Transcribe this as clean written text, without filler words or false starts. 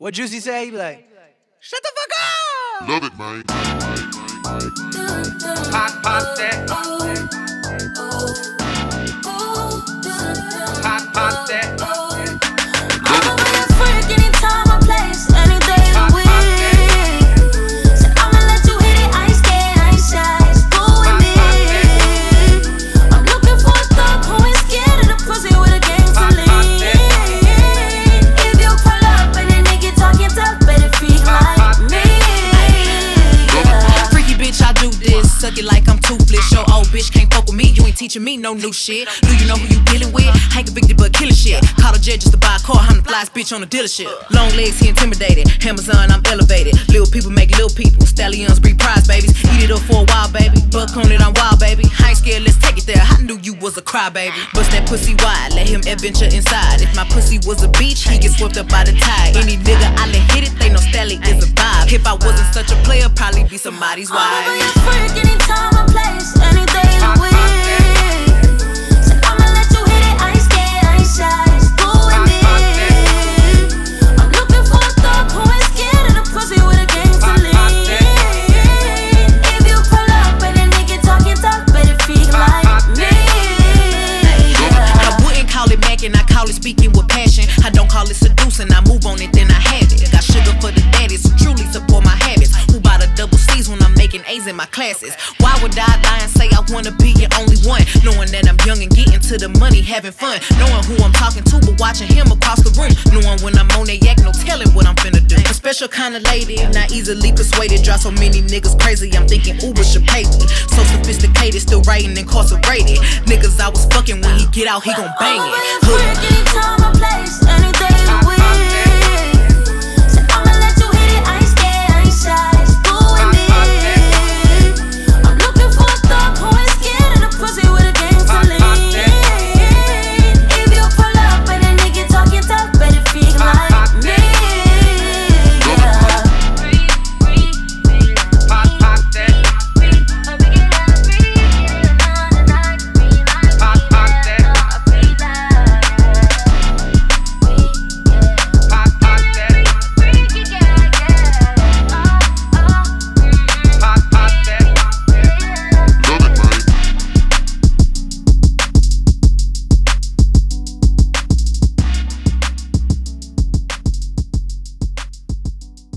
What Juicy say? He be like, shut the fuck up! Love it, man. Pop that. Pop that. I'ma be a freak anytime I place, any day of the week. So I'ma let you hit it, I ain't scared, I ain't shy, it's cool with me. I'm looking for a thug who ain't scared of the pussy with a game to lean. If you pull up and a nigga talking tough, better freak like me. Freaky bitch, I do this, suck it like I'm toothless. Your old bitch can't fuck with me, you ain't teaching me no new shit. Do you know who you dealing with? I ain't convicted but killing shit. Call a jet just to buy a car, I'm the flyest bitch on the dealership. Long legs, he intimidated. Amazon, I'm elevated. Little people make little people. Stallions breed prize babies. Eat it up for a while, baby. Buck on it, I'm wild, baby. I ain't scared, let's take it there. I knew you was a crybaby. Bust that pussy wide, let him adventure inside. If my pussy was a beach, he get swept up by the tide. Any nigga I let hit it, they know Stally is a vibe. If I wasn't such a player, probably be somebody's wife. I'ma be a freak anytime I place, any day of the week. So I'ma let you hit it, I ain't scared, I ain't shy, it's cool with me. I'm looking for a thug who ain't scared of the pussy with a game to lean. If you pull up and a nigga talking tough, better freak like me. I wouldn't call it macking, I call it speaking with passion. I don't call it seducing, I move on it, then I have it. Got sugar for the daddies who truly support my habits. Who buy the double C's when I'm making A's in my classes? Why would I lie and say I wanna be your only one? Knowing that I'm young and getting to the money, having fun. Knowing who I'm talking to, but watching him across the room. Knowing when I'm on that yak, no telling what I'm finna do. A special kind of lady, not easily persuaded. Drive so many niggas crazy, I'm thinking Uber should pay me. So sophisticated, still writing incarcerated. Niggas I was fucking, when he get out, he gon' bang I'ma be a it. freak anytime I place, any day